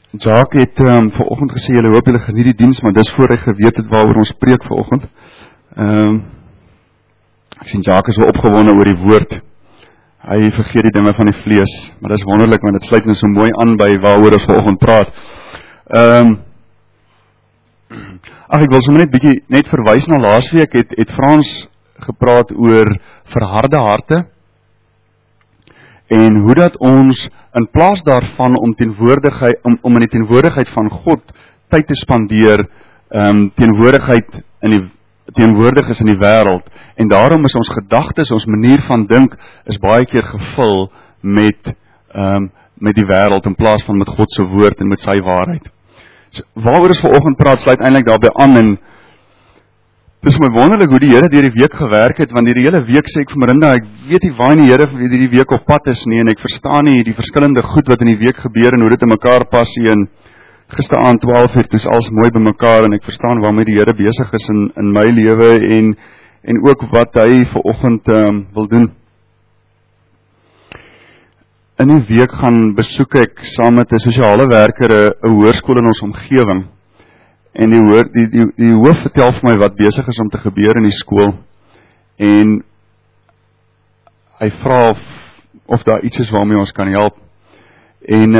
Jacques het vanoggend gesê, julle hoop julle geniet die diens, maar dis voor hy geweet het waaroor ons preek vanoggend. Ek sien Jacques is wel opgewonde oor die woord. Hy vergeet die dinge van die vlees, maar dis wonderlik, want dit sluit nou so mooi aan by waaroor ons vanoggend praat. Ek wil sommer net verwys na laasweek, het Frans gepraat oor verharde harte, en hoe dat ons in plaas daarvan om in die teenwoordigheid van God tyd te spandeer, teenwoordig is in die wêreld, en daarom is ons gedagtes, ons manier van dink, is baie keer gevul met die wêreld, in plaas van met God se woord en met sy waarheid. So, waaroor ons vanoggend praat, sluit eintlik daarbey aan, en het is my wonderlik hoe die Here deur die week gewerk het, want die hele week sê ek vir Marinda, ek weet nie waar die Here die week op pad is nie, en ek verstaan nie die verskillende goed wat in die week gebeur, en hoe dit in mekaar pas, en gisteraand 12 uur, het is alles mooi by mekaar, en ek verstaan waarmee die Here besig is in my lewe, en ook wat hy vanoggend wil doen. In die week gaan besoek ek saam met 'n sosiale werker 'n hoërskool in ons omgewing. En die hoof vertel vir my wat besig is om te gebeur in die skool. En hy vra of daar iets is waarmee ons kan help. En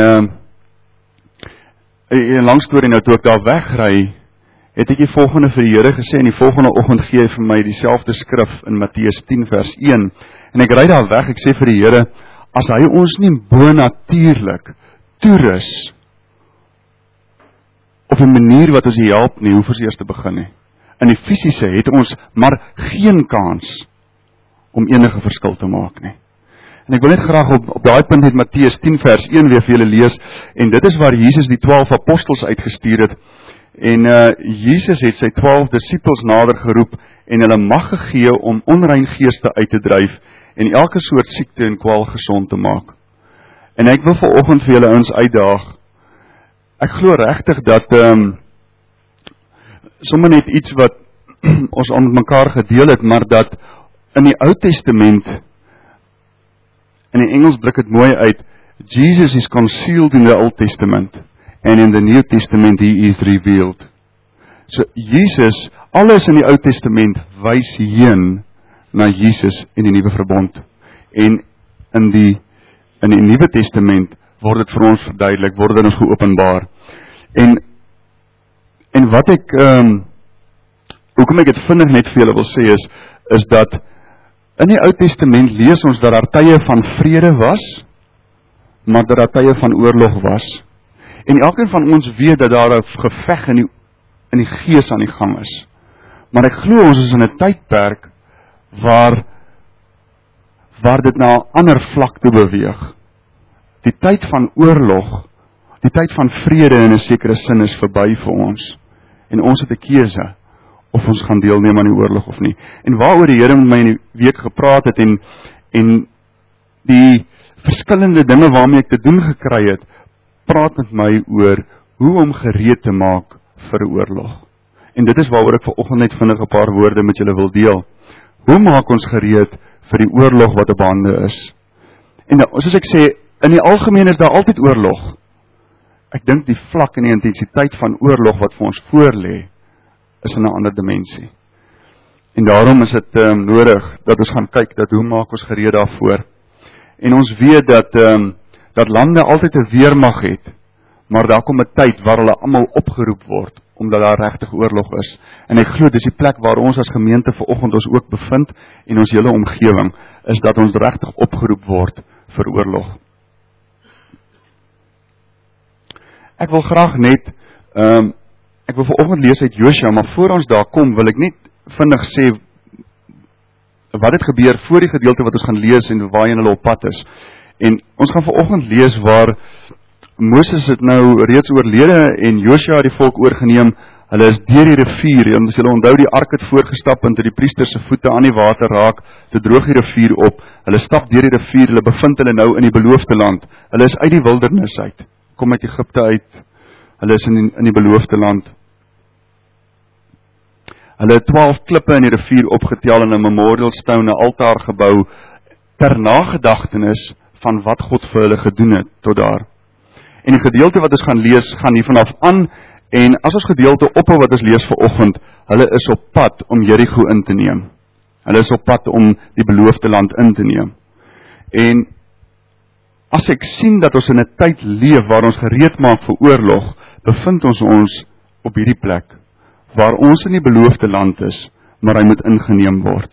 'n lang storie nou, toe ek daar wegry, het ek die volgende vir die Here gesê, en die volgende oggend gee hy vir my dieselfde skrif in Matteus 10 vers 1. En ek ry daar weg, ek sê vir die Here, as hy ons nie bonatuurlik toerus, of 'n manier wat ons help nie, hoef ons eers te begin nie. In die fisiese het ons maar geen kans om enige verskil te maak nie. En ek wil net graag op daai punt met Matteus 10 vers 1 weer vir julle lees, en dit is waar Jesus die 12 apostels uitgestuur het, en Jesus het sy 12 disippels nader geroep, en hulle mag gegee om onrein geeste uit te dryf, en elke soort siekte en kwaal gesond te maak. En ek wil vanoggend vir julle ons uitdaag. Ek glo regtig dat sommer net iets wat ons aan mekaar gedeel het, maar dat in die Ou Testament, in die Engels druk dit mooi uit, Jesus is concealed in the Old Testament, and in the New Testament he is revealed. So Jesus, alles in die Ou Testament wys heen na Jesus in die Nuwe Verbond. En in die Nuwe Testament word dit vir ons verduidelik, word dit ons geopenbaar. En wat ek, hoekom ek dit vinnig net vir julle wil sê is dat in die Ou Testament lees ons dat daar tye van vrede was, maar dat daar tye van oorlog was. En elkeen van ons weet dat daar 'n geveg in die gees aan die gang is. Maar ek glo ons is in 'n tydperk waar dit na 'n ander vlak toe beweeg. Die tyd van oorlog, die tyd van vrede in 'n sekere sin is verby vir ons. En ons het 'n keuse of ons gaan deelneem aan die oorlog of nie. En waaroor die Here met my in die week gepraat het en die verskillende dinge waarmee ek te doen gekry het, praat met my oor hoe om gereed te maak vir 'n oorlog. En dit is waaroor ek vanoggend net vinnig 'n paar woorde met julle wil deel. Hoe maak ons gereed vir die oorlog wat op hande is? En soos ek sê, in die algemeen is daar altyd oorlog. Ek dink die vlak en die intensiteit van oorlog wat vir ons voorlê, is in 'n ander dimensie. En daarom is dit nodig dat ons gaan kyk, dat hoe maak ons gereed daarvoor. En ons weet dat lande altyd 'n weermag het, maar daar kom 'n tyd waar hulle almal opgeroep word, omdat daar regtig oorlog is. En ek glo dis die plek waar ons as gemeente vanoggend ons ook bevind, en ons hele omgewing, is dat ons regtig opgeroep word vir oorlog. Ek wil graag net, ek wil vanoggend lees uit Josua, maar voor ons daar kom, wil ek net vinnig sê, wat het gebeur voor die gedeelte wat ons gaan lees, en waarheen hulle op pad is. En ons gaan vanoggend lees waar Moses het nou reeds oorlede, en Josua het die volk oorgeneem. Hulle is deur die rivier, en as julle onthou, die ark het voorgestap, en toe die priester se voete aan die water raak, toe droog die rivier op. Hulle stap deur die rivier, hulle bevind hulle nou in die beloofde land. Hulle is uit die wildernis uit, kom uit Egipte uit, hulle is in die beloofde land. Hulle het 12 klippe in die rivier opgetel en 'n memorial stone, 'n altaar gebou ter nagedagtenis van wat God vir hulle gedoen het tot daar. En die gedeelte wat ons gaan lees, gaan hier vanaf aan, en as ons gedeelte ophou wat ons lees vanoggend, hulle is op pad om Jericho in te neem. Hulle is op pad om die beloofde land in te neem. En as ek sien dat ons in 'n tyd leef waar ons gereed maak vir oorlog, bevind ons op hierdie plek, waar ons in die beloofde land is, maar hy moet ingeneem word.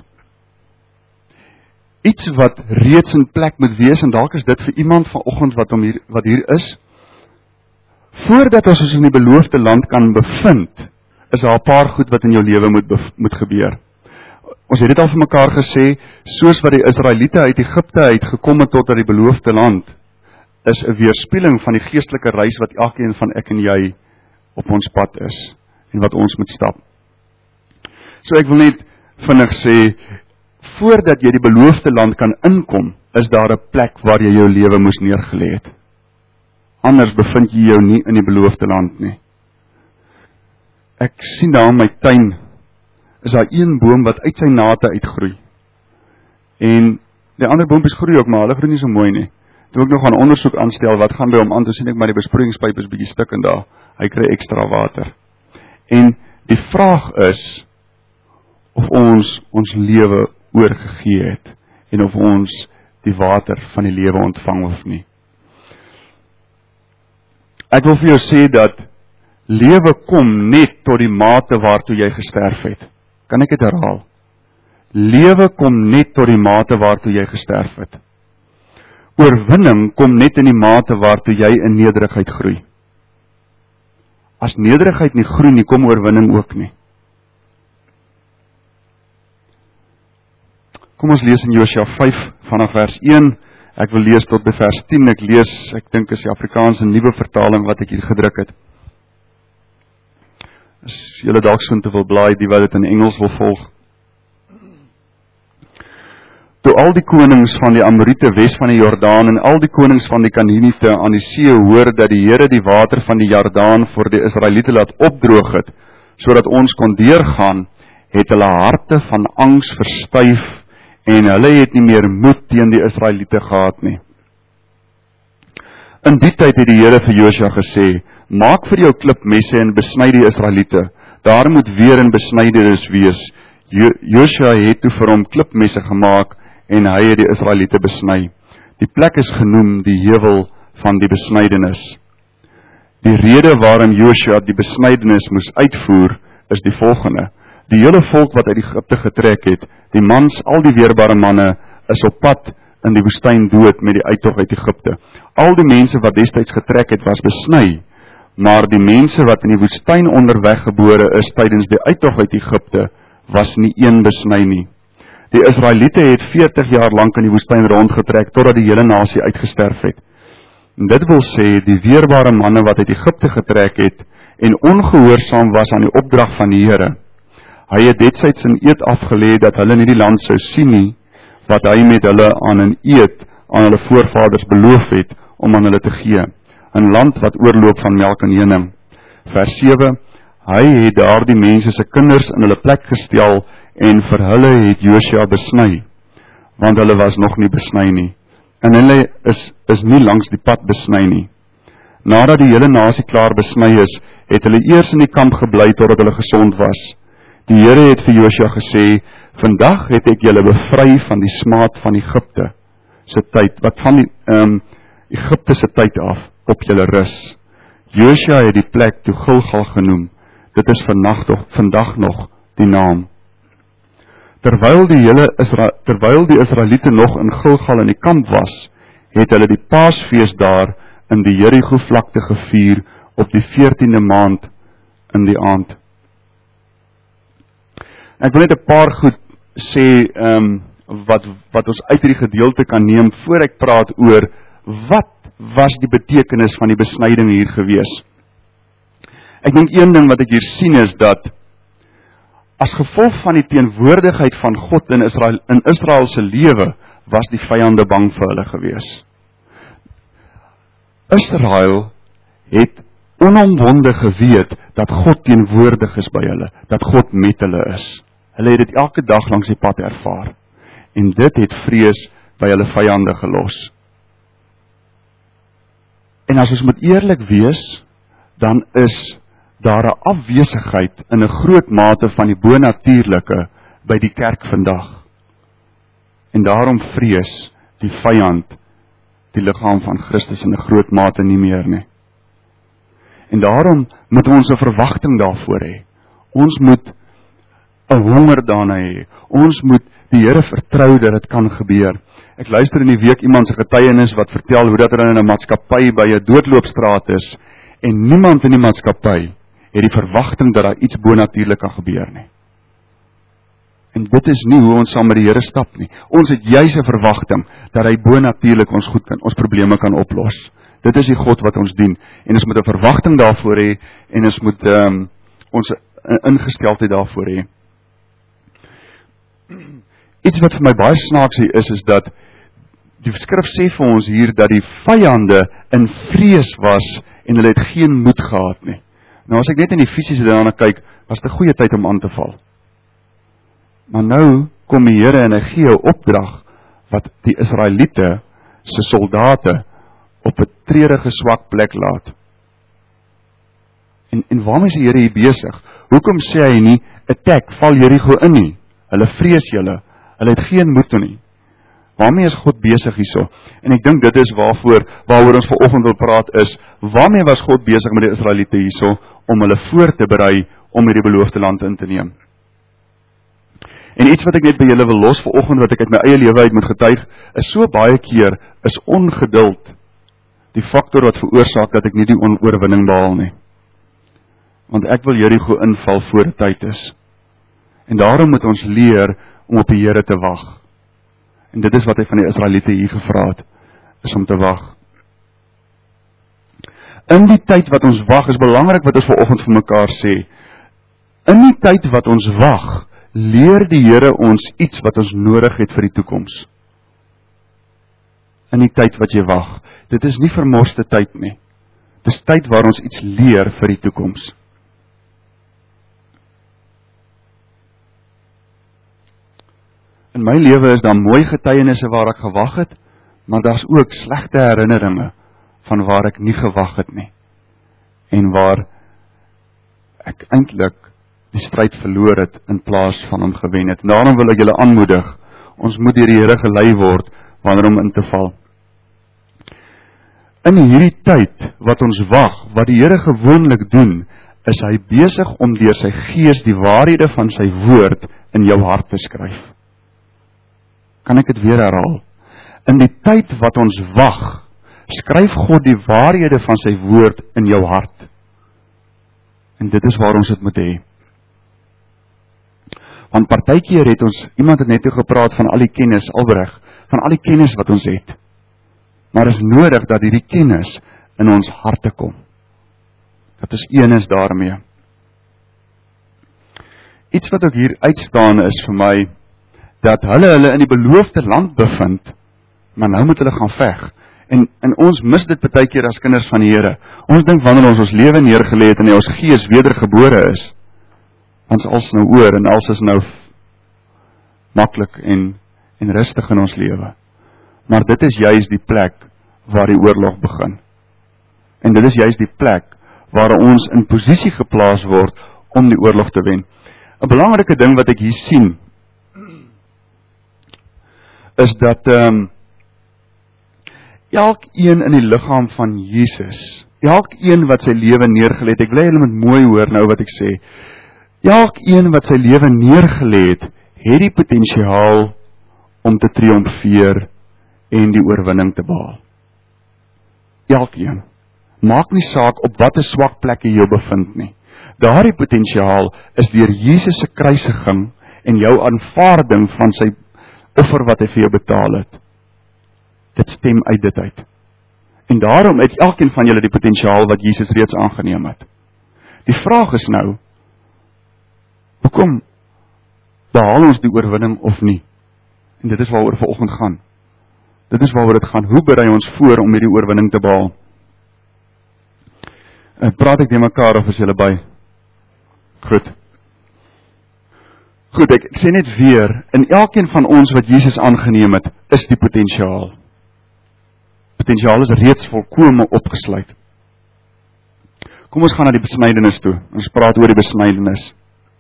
Iets wat reeds in plek moet wees, en dalk is dit vir iemand vanoggend wat hier is, voordat ons in die beloofde land kan bevind, is daar 'n paar goed wat in jou lewe moet gebeur. Ons het dit al vir mekaar gesê, soos wat die Israeliete uit Egipte uitgekom het tot die beloofde land, is 'n weerspieëling van die geestelike reis wat elkeen van ek en jy op ons pad is, en wat ons moet stap. So ek wil net vinnig sê, voordat jy die beloofde land kan inkom, is daar 'n plek waar jy jou lewe moes neergelê het. Anders bevind jy jou nie in die beloofde land nie. Ek sien daar in my tuin, is daar een boom wat uit sy nate uitgroei. En die ander boontjies groei ook, maar hulle groei nie so mooi nie. Toe ek nog gaan ondersoek aanstel, wat gaan by hom aan, toe sien ek maar die besproeiingspyp is bietjie stuk en daar, hy kry ekstra water. En die vraag is, of ons lewe oorgegee het, en of ons die water van die lewe ontvang of nie. Ek wil vir jou sê dat lewe kom net tot die mate waartoe jy gesterf het. Kan ek dit herhaal? Lewe kom net tot die mate waartoe jy gesterf het. Oorwinning kom net in die mate waartoe jy in nederigheid groei. As nederigheid nie groei nie, kom oorwinning ook nie. Kom ons lees in Josua 5 vanaf vers 1. Ek wil lees tot by vers 10. Ek dink is die Afrikaanse nuwe vertaling wat ek hier gedruk het. As julle dalk so te wil blaai, die wat dit in Engels wil volg. Toe al die konings van die Amorite wes van die Jordaan en al die konings van die Kanaaniete aan die see hoor dat die Here die water van die Jordaan vir die Israeliete laat opdroog het, sodat ons kon deurgaan, het hulle harte van angs verstyf en hulle het nie meer moed teen die Israeliete gehad nie. In die tyd het die Here vir Josua gesê, maak vir jou klipmesse en besny die Israeliete. Daar moet weer 'n besnydenis wees. Josua het toe vir hom klipmesse gemaak en hy het die Israeliete besny. Die plek is genoem die heuwel van die besnydenis. Die rede waarom Josua die besnydenis moes uitvoer, is die volgende. Die hele volk wat uit Egipte getrek het, die mans, al die weerbare manne, is op pad in die woestyn dood met die uittog uit Egipte. Al die mense wat destyds getrek het, was besny, maar die mense wat in die woestyn onderweg gebore is tydens die uittog uit Egipte, was nie een besny nie. Die Israeliete het 40 jaar lank in die woestyn rondgetrek, totdat die hele nasie uitgesterf het. En dit wil sê, die weerbare manne wat uit Egipte getrek het, en ongehoorsaam was aan die opdrag van die Here. Hy het destyds 'n eed afgelê dat hulle nie die land sou sien nie, wat hy met hulle aan 'n eed aan hulle voorvaders beloof het om aan hulle te gee, 'n land wat oorloop van melk en honing. Vers 7, hy het daardie mense se kinders in hulle plek gestel en vir hulle het Josua besny, want hulle was nog nie besny nie, en hulle is nie langs die pad besny nie. Nadat die hele nasie klaar besny is, het hulle eers in die kamp gebly totdat hulle gesond was. Die Here het vir Josua gesê, vandag het ek julle bevry van die smaad van Egipte se tyd, wat van die Egipte se tyd af op julle rus. Josua het die plek toe Gilgal genoem. Dit is vandag nog die naam. Terwyl die Israeliete nog in Gilgal in die kamp was, het hulle die Paasfees daar in die Jerigo vlakte gevier op die 14de maand in die aand. Ek wil net 'n paar goed sê wat ons uit hierdie gedeelte kan neem voor ek praat oor wat was die betekenis van die besnyding hier gewees. Ek dink een ding wat ek hier sien is dat as gevolg van die teenwoordigheid van God in Israel se lewe was die vyande bang vir hulle gewees. Israel het onomwonde geweet dat God teenwoordig is by hulle, dat God met hulle is. Hulle het dit elke dag langs die pad ervaar. En dit het vrees by hulle vyande gelos. En as ons moet eerlik wees, dan is daar 'n afwesigheid in 'n groot mate van die bonatuurlike by die kerk vandag. En daarom vrees die vyand die liggaam van Christus in 'n groot mate nie meer nie. En daarom moet ons 'n verwagting daarvoor hê. Ons moet 'n honger daarna hê. Ons moet die Here vertrou dat dit kan gebeur. Ek luister in die week iemand se getuienis wat vertel hoe dat hulle in 'n maatskappy by 'n doodloopstraat is en niemand in die maatskappy het die verwagting dat daar iets bonatuurlik kan gebeur nie. En dit is nie hoe ons saam met die Here stap nie. Ons het juis 'n verwagting dat hy bonatuurlik ons probleme kan oplos. Dit is die God wat ons dien. En ons moet 'n verwagting daarvoor hê en ons moet ons ingesteldheid daarvoor hê. Iets wat vir my baie snaaks is dat die skrif sê vir ons hier dat die vyande in vrees was en hulle het geen moed gehad nie. Nou as ek net in die fisiese daarna kyk, was dit 'n goeie tyd om aan te val. Maar nou kom die Here en hy gee 'n opdrag wat die Israeliete se soldate op 'n treurige swak plek laat. En waarmee is die Here hier besig? Hoekom sê hy nie attack, val Jerigo in nie? Hulle vrees julle. Hulle het geen moed toe nie. Waarmee is God besig hierso? En ek dink dit is waaroor ons vanoggend wil praat is, waarmee was God besig met die Israeliete hierso om hulle voor te berei om hierdie beloofde land in te neem? En iets wat ek net by julle wil los vanoggend wat ek uit my eie lewe uit moet getuig, is so baie keer is ongeduld die faktor wat veroorsaak dat ek nie die oorwinning behaal nie. Want ek wil Jerigo inval voor die tyd is. En daarom moet ons leer om op die Here te wag. En dit is wat hy van die Israeliete hier gevra het, is om te wag. In die tyd wat ons wag, is belangrik wat ons vanoggend vir mekaar sê. In die tyd wat ons wag, leer die Here ons iets wat ons nodig het vir die toekoms. In die tyd wat jy wag. Dit is nie vermorste tyd nie. Dit is tyd waar ons iets leer vir die toekoms. In my lewe is daar mooi getuienisse waar ek gewag het, maar daar's ook slegte herinneringe van waar ek nie gewag het nie. En waar ek eintlik die stryd verloor het in plaas van hom gewen het. En daarom wil ek julle aanmoedig, ons moet deur die Here gelei word wanneer om in te val. In hierdie tyd wat ons wag, wat die Here gewoonlik doen, is hy besig om deur sy gees die waarhede van sy woord in jou hart te skryf. Kan ek dit weer herhaal? In die tyd wat ons wag, skryf God die waarhede van sy woord in jou hart. En dit is waar ons dit moet hê. Want partykeer het ons, iemand het net toe gepraat van al die kennis, Albrecht, van al die kennis wat ons het. Maar is nodig dat hierdie kennis in ons harte kom. Dat ons een is daarmee. Iets wat ook hier uitstaan is vir my, dat hulle in die beloofde land bevind, maar nou moet hulle gaan veg. En ons mis dit baie keer as kinders van die Here. Ons dink wanneer ons lewe neergelê het en ons gees wedergebore is, ons als nou oor en als is nou maklik en rustig in ons lewe. Maar dit is juis die plek waar die oorlog begin. En dit is juis die plek waar ons in posisie geplaas word om die oorlog te wen. 'n Belangrike ding wat ek hier sien, is dat elkeen in die liggaam van Jesus, elkeen wat sy lewe neergelê het, ek wil julle moet mooi hoor nou wat ek sê, elkeen wat sy lewe neergelê het, het die potensiaal om te triomfeer en die oorwinning te behaal. Elkeen. Maak nie saak op watter swak plek jy jou bevind nie. Daardie potensiaal is deur Jesus se kruisiging en jou aanvaarding van sy offer wat hy vir jou betaal het. Dit stem uit dit uit. En daarom het elkeen van julle die potensiaal wat Jesus reeds aangeneem het. Die vraag is nou, hoekom behaal ons die oorwinning of nie? En dit is waaroor vanoggend gaan. Dit is waaroor dit gaan. Hoe berei ons voor om hierdie oorwinning te behaal? Praat ek die mekaar of is julle by? Goed. Goed, ek sê net weer, in elkeen van ons wat Jesus aangeneem het, is die potensiaal. potensiaal is reeds volkome opgesluit. Kom ons gaan na die besnydenis toe. Ons praat oor die besnydenis.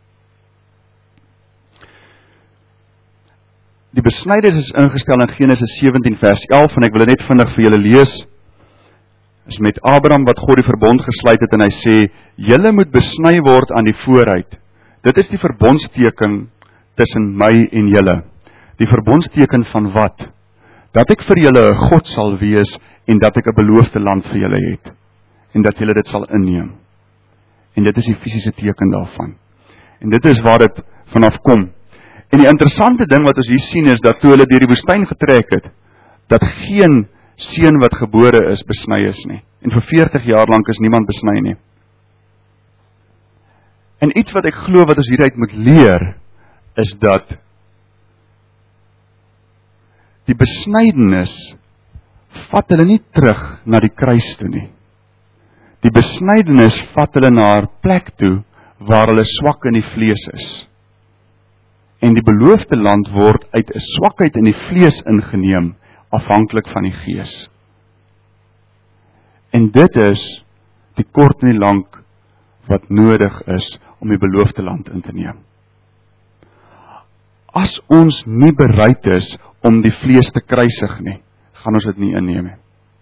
Die besnydenis is ingestel in Genesis 17 vers 11 en ek wil dit net vinnig vir julle lees. Is met Abraham wat God die verbond gesluit het en hy sê, julle moet besny word aan die vooruit. Dit is die verbondsteken tussen my en julle. Die verbondsteken van wat? Dat ek vir julle 'n God sal wees en dat ek 'n beloofde land vir julle het. En dat julle dit sal inneem. En dit is die fisiese teken daarvan. En dit is waar dit vanaf kom. En die interessante ding wat ons hier sien is dat toe hulle deur die woestyn getrek het, dat geen seun wat gebore is besny is nie. En vir 40 jaar lank is niemand besny nie. En iets wat ek glo wat ons hieruit moet leer, is dat die besnydenis vat hulle nie terug na die kruis toe nie. Die besnydenis vat hulle na 'n plek toe waar hulle swak in die vlees is. En die beloofde land word uit 'n swakheid in die vlees ingeneem, afhanklik van die gees. En dit is die kort en die lank wat nodig is om die beloofde land in te neem. As ons nie bereid is om die vlees te kruisig nie, gaan ons dit nie inneem nie.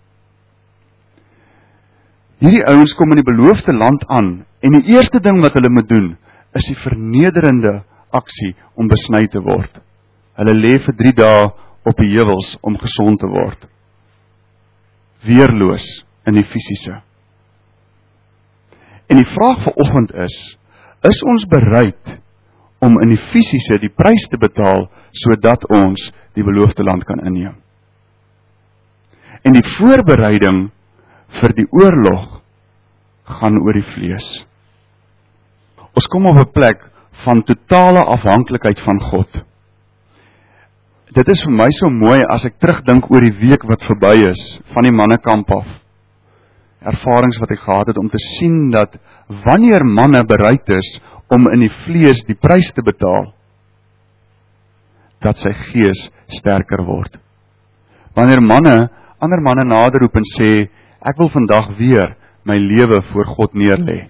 Hierdie ouens kom in die beloofde land aan en die eerste ding wat hulle moet doen is die vernederende aksie om besny te word. Hulle lê vir 3 dae op die heuwels om gesond te word. Weerloos in die fisiese. En die vraag vanoggend is ons bereid om in die fisiese die prys te betaal sodat ons die beloofde land kan inneem? En die voorbereiding vir die oorlog gaan oor die vlees. Ons kom op 'n plek van totale afhanklikheid van God. Dit is vir my so mooi as ek terugdink oor die week wat verby is, van die mannekamp af. Ervarings wat ek gehad het om te sien dat wanneer manne bereid is om in die vlees die prys te betaal, dat sy gees sterker word. Wanneer ander manne naderroep en sê, ek wil vandag weer my lewe voor God neerlê.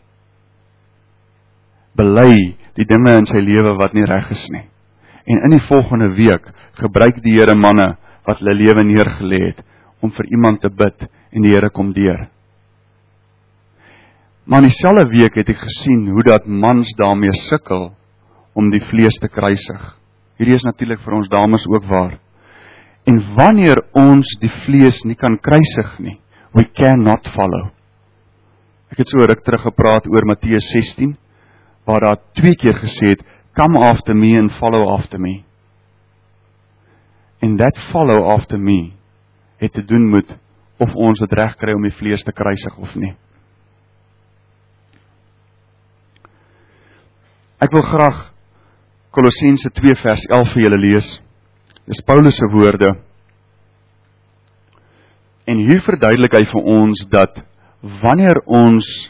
Bely die dinge in sy lewe wat nie reg is nie. En in die volgende week gebruik die Here manne wat hulle lewe neergelê het om vir iemand te bid en die Here kom deur. Maar in dieselfde week het ek gesien hoe dat mans daarmee sukkel om die vlees te kruisig. Hierdie is natuurlik vir ons dames ook waar. En wanneer ons die vlees nie kan kruisig nie, we cannot follow. Ek het so ruk terug gepraat oor Matteus 16, waar daar 2 keer gesê het, come after me and follow after me. En that follow after me het te doen met of ons het reg kry om die vlees te kruisig of nie. Ek wil graag Kolossense 2 vers 11 vir julle lees. Dis Paulus se woorde. En hier verduidelik hy vir ons dat wanneer ons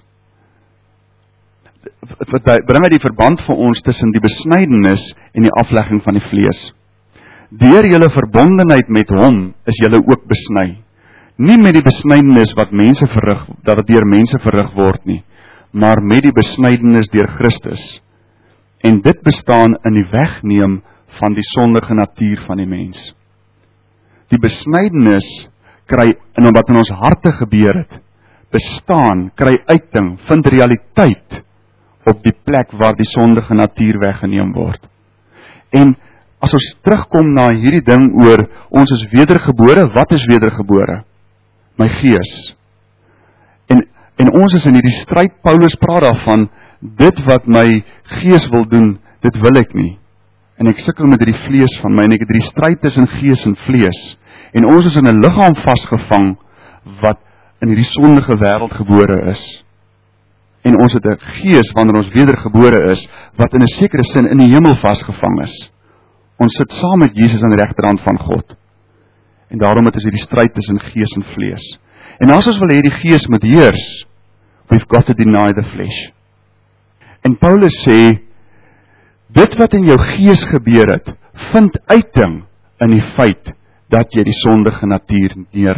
bring hy die verband vir ons tussen die besnydenis en die aflegging van die vlees. Deur julle verbondenheid met hom is julle ook besny. Nie met die besnydenis wat mense verrig, dat dit deur mense verrig word nie, maar met die besnydenis deur Christus. En dit bestaan in die wegneem van die sondige natuur van die mens. Die besnydenis kry, en wat in ons harte gebeur het, bestaan, kry uiting, vind realiteit op die plek waar die sondige natuur weggeneem word. En as ons terugkom na hierdie ding oor, ons is wedergebore, wat is wedergebore? My gees. En ons is in hierdie stryd, Paulus praat daarvan, dit wat my gees wil doen, dit wil ek nie. En ek sukkel met hierdie vlees van my, en ek het hierdie stryd tussen gees en vlees. En ons is in 'n liggaam vasgevang, wat in hierdie sondige wêreld gebore is. En ons het 'n gees, wanneer ons wedergebore is, wat in 'n sekere sin in die hemel vasgevang is. Ons sit saam met Jesus aan die regterhand van God. En daarom het ons hierdie stryd tussen gees en vlees. En as ons wil hê die gees moet heers, we've got to deny the flesh. En Paulus sê, dit wat in jou gees gebeur het, vind uiting in die feit dat jy die sondige natuur neerlê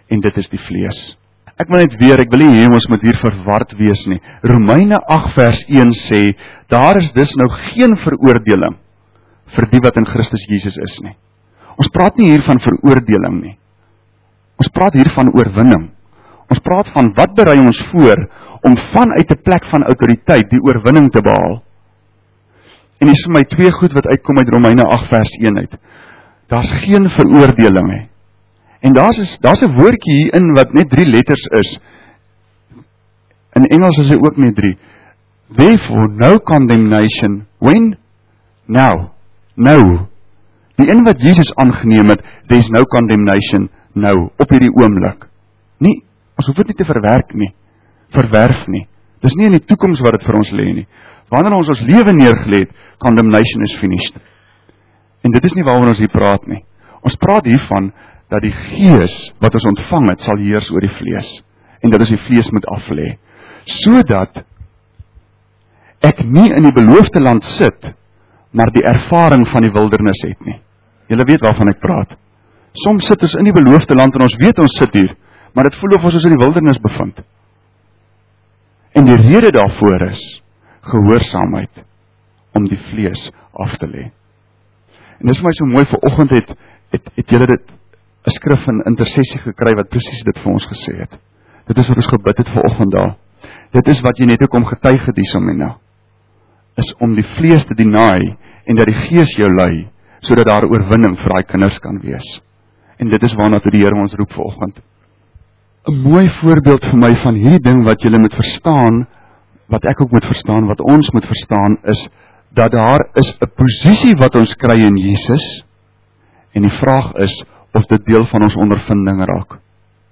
en dit is die vlees. Ek wil net weer, ek wil nie hê ons moet hier verward wees nie. Romeine 8 vers 1 sê, daar is dus nou geen veroordeling vir die wat in Christus Jesus is nie. Ons praat nie hier van veroordeling nie. Ons praat hier van oorwinning. Ons praat van wat berei ons voor om vanuit 'n plek van autoriteit die oorwinning te behaal. En dis vir my twee goed wat uitkom uit Romeine 8 vers 1 uit. Daar's geen veroordeling nie. En daar's 'n woordjie hier in wat net 3 letters is. In Engels is dit ook net 3. Therefore no condemnation when? Now. Nou. Die een wat Jesus aangeneem het, there's no condemnation nou, op hierdie oomblik. Nie, ons hoef dit nie te verwerf nie. Dis nie in die toekoms wat dit vir ons lê nie. Wanneer ons lewe neergelê het, condemnation is finished. En dit is nie waaroor ons hier praat nie. Ons praat hiervan dat die gees wat ons ontvang het, sal heers oor die vlees. En dat ons die vlees moet aflê. Sodat ek nie in die beloofde land sit, maar die ervaring van die wildernis het nie. Julle weet waarvan ek praat. Soms sit ons in die beloofde land en ons weet ons sit hier, maar dit voel of ons in die wildernis bevind. En die rede daarvoor is gehoorsaamheid om die vlees af te lê. En dis vir my so mooi, vanoggend het julle dit 'n skrif in intersessie gekry wat presies dit vir ons gesê het. Dit is wat ons gebid het vanoggend daar. Dit is wat jy net ook om getuig het hierso, is om die vlees te deny en dat die gees jou lei, sodat daar oorwinning vir daai kinders kan wees. En dit is waarna toe die Here ons roep vanoggend. 'n Mooi voorbeeld vir my van hierdie ding wat julle moet verstaan, wat ek ook moet verstaan, wat ons moet verstaan, is dat daar is 'n posisie wat ons kry in Jesus, en die vraag is of dit deel van ons ondervinding raak.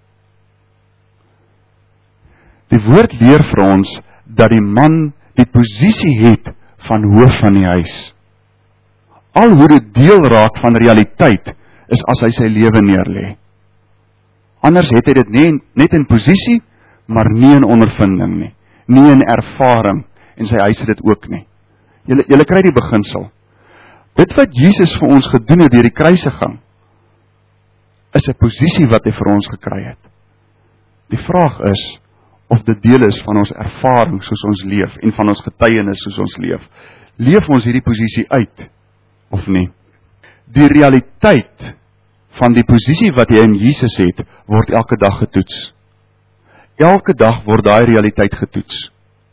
Die woord leer vir ons dat die man die posisie het van hoof van die huis. Al hoe dit deel raak van realiteit is as hy sy lewe neerlê. Anders het hy dit net in posisie, maar nie in ondervinding nie. Nie in ervaring, en sy huis het dit ook nie. Julle kry die beginsel. Dit wat Jesus vir ons gedoen het deur die kruisiging, is 'n posisie wat hy vir ons gekry het. Die vraag is, of dit deel is van ons ervaring soos ons leef, en van ons getuienis soos ons leef. Leef ons hierdie posisie uit, of nie? Die realiteit van die posisie wat jy in Jesus het, word elke dag getoets. Elke dag word daai realiteit getoets.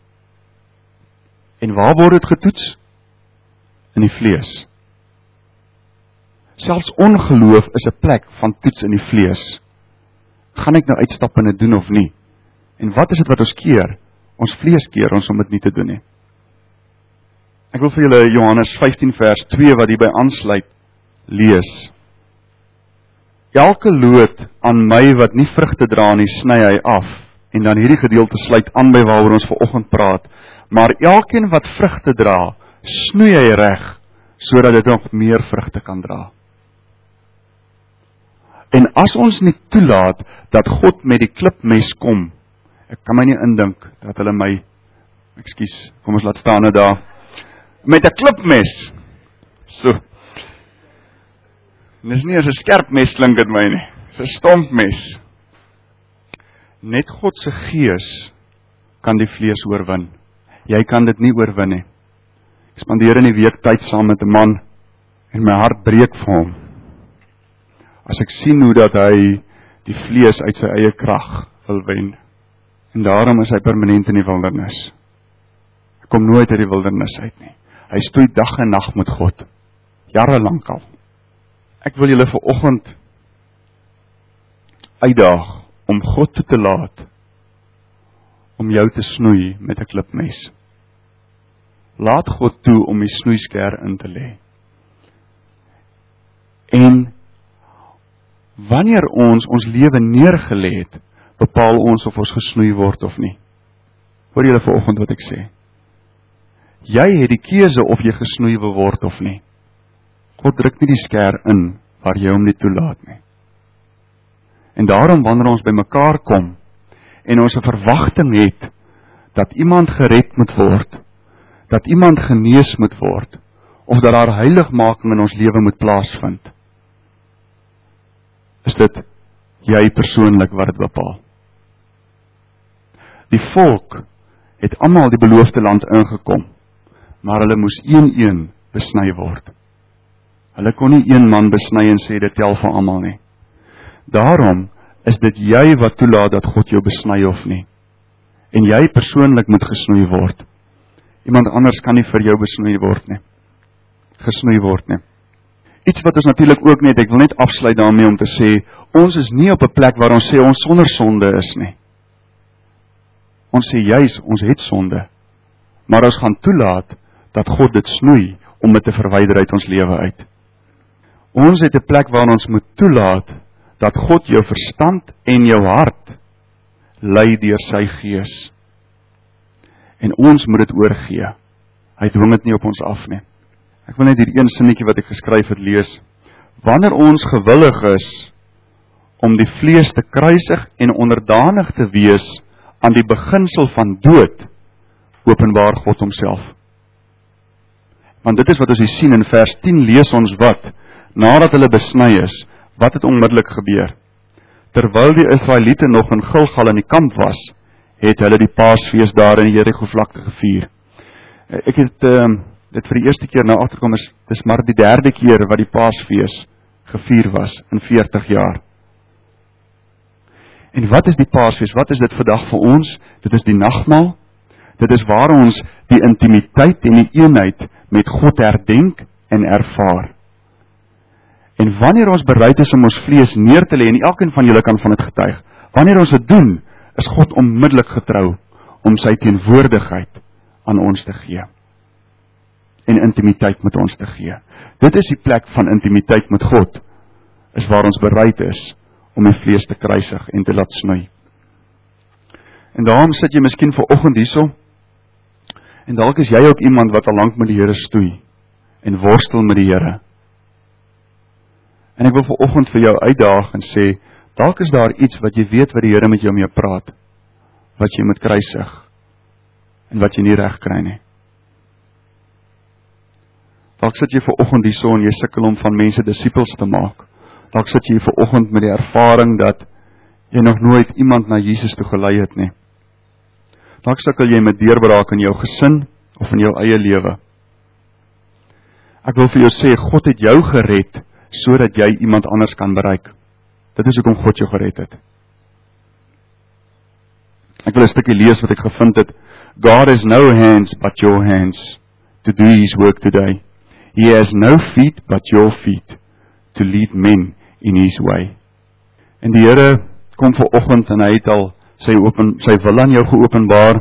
En waar word dit getoets? In die vlees. Selfs ongeloof is 'n plek van toets in die vlees. Gaan ek nou uitstap en dit doen of nie? En wat is dit wat ons keer? Ons vlees keer ons om dit nie te doen nie. Ek wil vir julle Johannes 15 vers 2 wat hierby aansluit, lees. Elke loot aan my wat nie vrugte dra nie, sny hy af. En dan hierdie gedeelte sluit aan by waaroor ons vanoggend praat. Maar elkeen wat vrugte dra, snoei hy reg, sodat dit nog meer vrugte kan dra. En as ons nie toelaat dat God met die klipmes kom, ek kan my nie indink dat hulle my, kom ons laat staan nou daar, met 'n klipmes, so, dis nie as 'n skerp mes klink dit my nie, dis 'n stompmes. Net God se gees kan die vlees oorwin. Jy kan dit nie oorwin nie. Ek spandeer in die week tyd saam met 'n man, en my hart breek vir hom. As ek sien hoe dat hy die vlees uit sy eie krag wil wen. En daarom is hy permanent in die wildernis. Hy kom nooit uit die wildernis uit nie. Hy stoei dag en nag met God. Jarelank al. Ek wil julle vanoggend uitdaag om God toe te laat om jou te snoei met 'n klipmes. Laat God toe om die snoeisker in te lê. En wanneer ons lewe neergelê het, bepaal ons of ons gesnoei word of nie. Hoor julle vanoggend wat ek sê? Jy het die keuse of jy gesnoei wil word of nie. God druk nie die sker in waar jy hom nie toelaat nie. En daarom wanneer ons by mekaar kom en ons 'n verwagting het dat iemand gered moet word, dat iemand genees moet word, of dat daar heiligmaking in ons lewe moet plaasvind, is dit jy persoonlik wat dit bepaal. Die volk het almal die beloofde land ingekom, maar hulle moes een besny word. Hulle kon nie een man besny en sê dit tel vir almal nie. Daarom is dit jy wat toelaat dat God jou besny of nie. En jy persoonlik moet gesnoei word. Iemand anders kan nie vir jou gesnoei word nie. Iets wat ons natuurlik ook net, ek wil net afsluit daarmee om te sê, ons is nie op 'n plek waar ons sê ons sonder sonde is nie. Ons sê juis, ons het sonde, maar ons gaan toelaat dat God dit snoei om dit te verwyder uit ons lewe uit. Ons het 'n plek waar ons moet toelaat dat God jou verstand en jou hart lei deur sy gees. En ons moet dit oorgee. Hy dwing dit nie op ons af nie. Ek wil net hier een sinnetjie wat ek geskryf het lees. Wanneer ons gewillig is om die vlees te kruisig en onderdanig te wees aan die beginsel van dood, openbaar God homself. Want dit is wat ons hier sien in vers 10 lees ons wat, nadat hulle besny is, wat het onmiddellik gebeur? Terwyl die Israeliete nog in Gilgal in die kamp was, het hulle die Paasfees daar in die Jerigo vlakte gevier. Ek het dit vir die eerste keer nou agterkom, dis maar die derde keer wat die Paasfees gevier was in 40 jaar. En wat is die Paasfees? Wat is dit vandag vir ons? Dit is die nagmaal. Dit is waar ons die intimiteit en die eenheid met God herdenk en ervaar. En wanneer ons bereid is om ons vlees neer te lê, en elkeen van julle kan van dit getuig, wanneer ons dit doen, is God onmiddellik getrou om sy teenwoordigheid aan ons te gee. En intimiteit met ons te gee. Dit is die plek van intimiteit met God, is waar ons bereid is om die vlees te kruisig en te laat snoei. En daarom sit jy miskien vanoggend hierso, en dalk is jy ook iemand wat al lank met die Here stoei, en worstel met die Here. En ek wil vanoggend vir jou uitdaag en sê, dalk is daar iets wat jy weet wat die Here met jou mee praat, wat jy moet kruisig, en wat jy nie reg kry nie. Dalk sit jy vanoggend hierso en jy sukkel om van mense disippels te maak. Dalk sit jy vanoggend met die ervaring dat jy nog nooit iemand na Jesus toe gelei het nie. Dalk sukkel jy met deurbraak in jou gesin of in jou eie lewe. Ek wil vir jou sê, God het jou gered sodat jy iemand anders kan bereik. Dit is hoekom God jou gered het. Ek wil 'n stukkie lees wat ek gevind het. God has no hands but your hands to do his work today. He has no feet but your feet to lead men in his way. En die Here kom vanoggend en hy het al sy wil aan jou geopenbaar.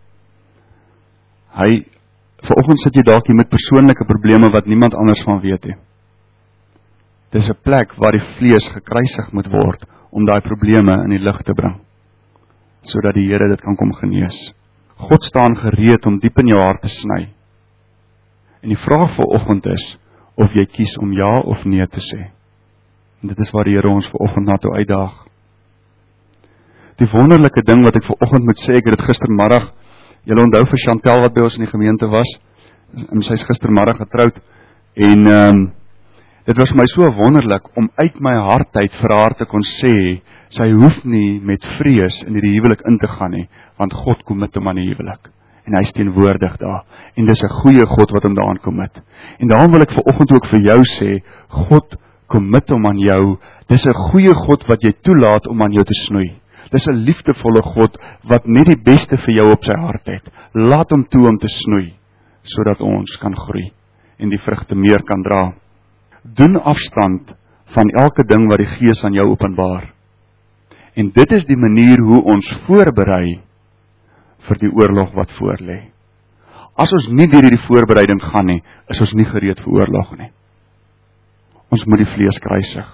Vanoggend sit jy dalk hier met persoonlike probleme wat niemand anders van weet nie. Dis 'n plek waar die vlees gekruisig moet word om daai probleme in die lig te bring, sodat die Here dit kan kom genees. God staan gereed om diep in jou hart te sny. En die vraag vanoggend is of jy kies om ja of nee te sê. En dit is waar die Here ons vanoggend na toe uitdaag. Die wonderlike ding wat ek vanoggend moet sê, ek het dit gistermiddag, julle onthou vir Chantel wat by ons in die gemeente was, en sy is gistermiddag getroud, en dit was my so wonderlik om uit my hart uit vir haar te kon sê, sy hoef nie met vrees in die huwelik in te gaan nie, want God kom met hom aan die huwelik. En hy is teenwoordig daar. En dis 'n goeie God wat hom daaraan kom met. En daarom wil ek vanoggend ook vir jou sê, God kom met hom aan jou. Dis 'n goeie God wat jy toelaat om aan jou te snoei. Dis 'n liefdevolle God wat net die beste vir jou op sy hart het. Laat hom toe om te snoei, sodat ons kan groei en die vrugte meer kan dra. Doen afstand van elke ding wat die Gees aan jou openbaar. En dit is die manier hoe ons voorberei vir die oorlog wat voorlê. As ons nie deur hierdie voorbereiding gaan nie, is ons nie gereed vir oorlog nie. Ons moet die vlees kruisig.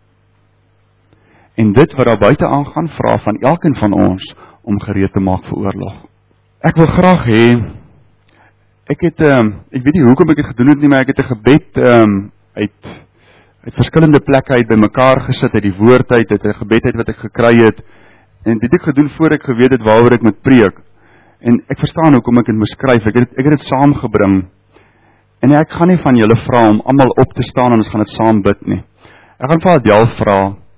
En dit wat daar buite aangaan, vra van elkeen van ons om gereed te maak vir oorlog. Ek wil graag hê, ek weet nie hoekom ek dit gedoen het nie, maar ek het 'n gebed uit verskillende plekke uit bymekaar gesit, uit die woord uit 'n gebed uit wat ek gekry het, en dit het ek gedoen voor ek geweet het waaroor ek moet preek. En ek verstaan hoekom ek dit moes skryf, ek het dit saamgebring, en ek gaan nie van julle vra om almal op te staan en ons gaan dit saam bid nie. Ek gaan vir Adel vra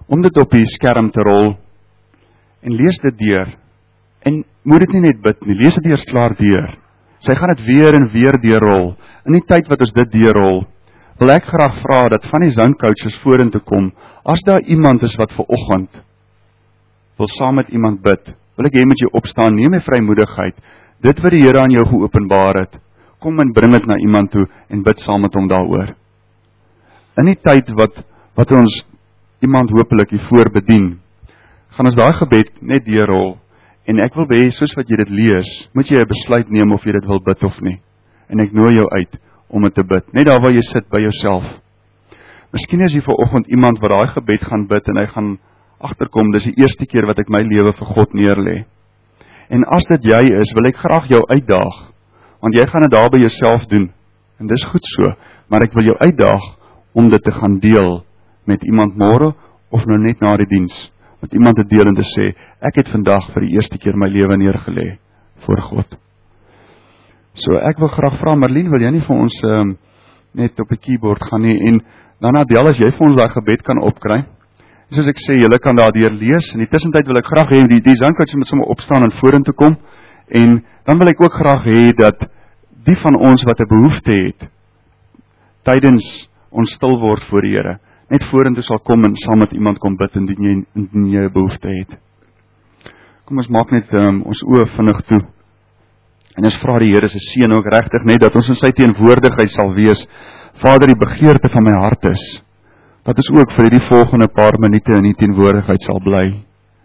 om dit op die skerm te rol, en lees dit deur, en moet dit nie net bid nie, lees dit eers klaar deur. Sy gaan dit weer en weer deurrol. In die tyd wat ons dit deurrol, wil ek graag vra dat van die Zone Coaches vorentoe kom, as daar iemand is wat vanoggend wil saam met iemand bid, wil ek hê met jou opstaan, neem my vrymoedigheid, dit wat die Here aan jou geopenbaar het, kom en bring dit na iemand toe en bid saam met hom daaroor. In die tyd wat ons iemand hopelik hiervoor bedien, gaan ons daai gebed net deurrol, en ek wil hê, soos wat jy dit lees, moet jy 'n besluit neem of jy dit wil bid of nie. En ek nooi jou uit om dit te bid, net daar waar jy sit by jouself. Miskien is jy vanoggend iemand wat daai gebed gaan bid en hy gaan agterkom, dis die eerste keer wat ek my lewe vir God neerlê. En as dit jy is, wil ek graag jou uitdaag, want jy gaan dit daar by jouself doen, en dis goed so, maar ek wil jou uitdaag om dit te gaan deel met iemand môre, of nou net na die diens, met iemand te deel en te sê, ek het vandag vir die eerste keer my lewe neergelê voor God. So ek wil graag vra, Marlene, wil jy nie vir ons net op die keyboard gaan nie, en dan Adel, as jy vir ons daai gebed kan opkry, soos ek sê, julle kan daardeur lees, en die tussentyd wil ek graag hê, die Zone Coaches moet sommer opstaan en vorentoe kom, en dan wil ek ook graag hê, dat die van ons wat 'n behoefte het, tydens ons stil word voor die Here, net vorentoe sal kom en saam met iemand kom bid, indien jy 'n behoefte het. Kom ons maak net ons oë vinnig toe, en ons vra die Here se seën ook regtig net, dat ons in sy teenwoordigheid sal wees. Vader, die begeerte van my hart is, dat ons ook vir die volgende paar minute in die teenwoordigheid sal bly.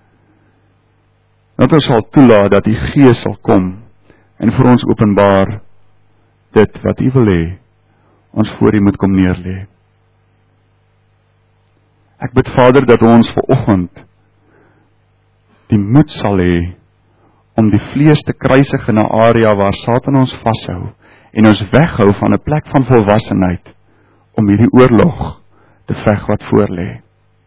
Dat ons sal toelaat dat die Gees sal kom, en vir ons openbaar, dit wat U wil hê, ons voor U moet kom neerlê. Ek bid, Vader, dat ons vanoggend die moed sal hê om die vlees te kruisig in 'n area waar Satan ons vashou en ons weghou van 'n plek van volwassenheid om hierdie oorlog te veg wat voor lê.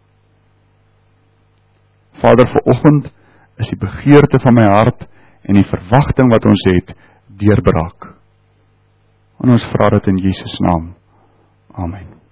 Vader, vanoggend is die begeerte van my hart en die verwagting wat ons het deurbraak. En ons vra dit in Jesus naam. Amen.